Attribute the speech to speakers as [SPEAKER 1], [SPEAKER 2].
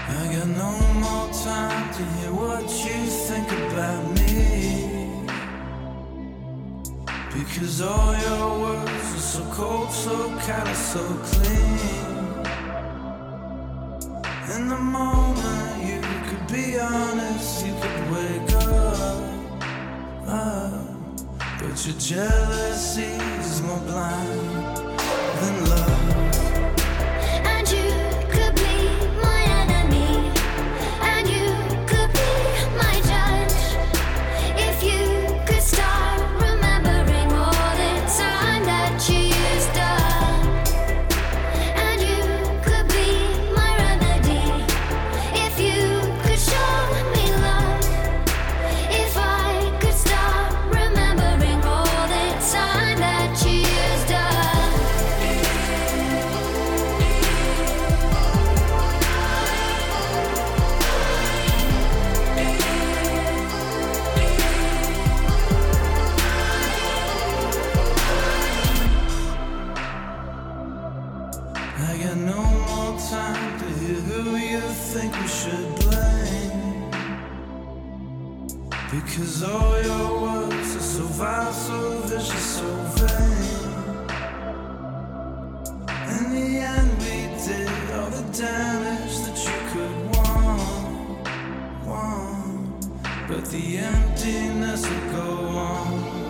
[SPEAKER 1] I got no more time to hear what you think about me, because all your words are so cold, so callous, so clean. In the moment you could be honest, you could wake up, but your jealousy is more blind than love.
[SPEAKER 2] And you could be my enemy, and you could be my judge, if you could start remembering all the time that you used up. And you could be my remedy, if you could show me love, if I could start remembering all the time that you used up.
[SPEAKER 1] I got no more time to hear who you think we should blame, because all your words are so vile, so vicious, so vain. In the end we did all the damage that you could want, but the emptiness will go on.